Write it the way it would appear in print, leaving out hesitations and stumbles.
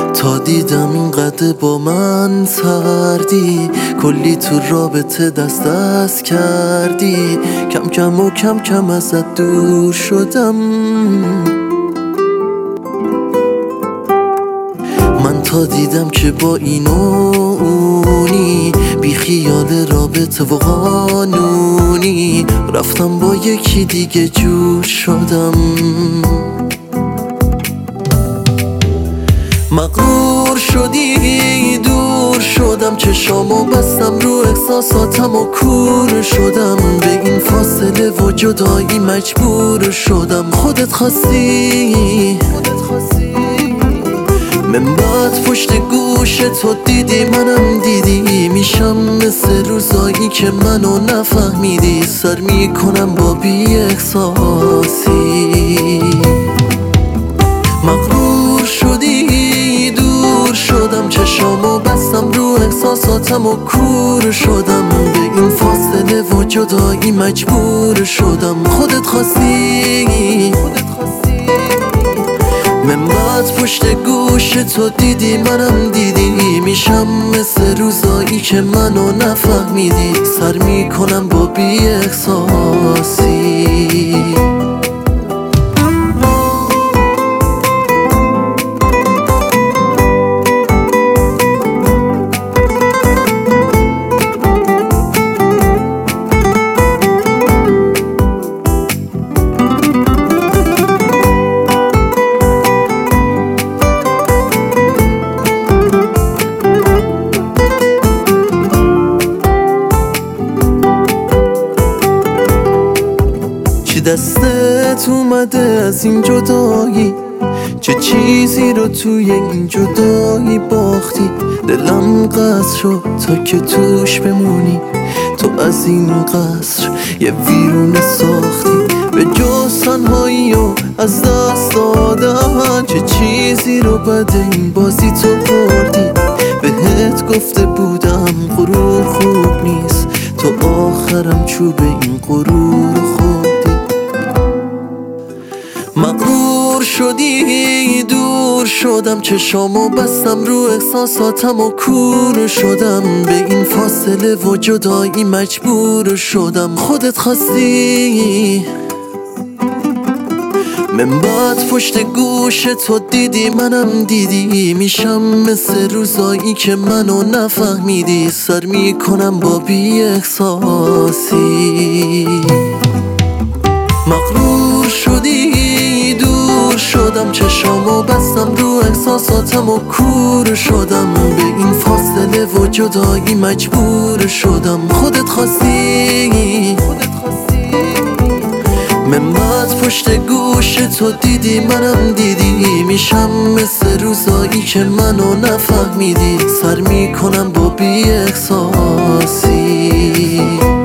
تا دیدم اینقدر با من سردی، کلی تو رابطه دست کردی. کم کم ازت دور شدم. من تا دیدم که با اینونی، بی خیال رابطه و قانونی، رفتم با یکی دیگه جور شدم. مغرور شدی دور شدم، چشامو بستم رو احساساتم و کور شدم. به این فاصله و جدایی مجبور شدم. خودت خواستی من بعد پشت گوش تو دیدی منم دیدی. میشم مثل روزایی که منو نفهمیدی، سر میکنم با بی احساسی. مغرور شدی دور شدم، چشامو بستم رو احساساتم و کور شدم. به این فاصله و جدایی مجبور شدم. خودت خواستی من بعد پشت گوش تو دیدی منم دیدی. میشم مثل روزایی که منو نفهمیدی، سر میکنم با بی احساسی. دستت اومده از این جدایی، چه چیزی رو توی این جدایی باختی. دلم قصر شد تا که توش بمونی، تو از این قصر یه ویرونه ساختی. به جز تنهایی و از دست دادن، چه چیزی رو بعد این بازی تو بردی. بهت گفته بودم غرور خوب نیست، تو آخرم چوب این غرور خوردی. مغرور شدی دور شدم، چشامو بستم رو احساساتم و کور شدم. به این فاصله و جدایی مجبور شدم. خودت خواستی من بعد پشت گوش تو دیدی منم دیدی. میشم مثل روزایی که منو نفهمیدی، سر میکنم با بی احساسی. مغرور شدی دور شدم، چشامو بستم رو احساساتم و کور شدم. به این فاصله و جدایی مجبور شدم. خودت خواستی من بعد پشت گوش تو دیدی منم دیدی. میشم مثل روزایی که منو نفهمیدی، سر میکنم با بی احساسی.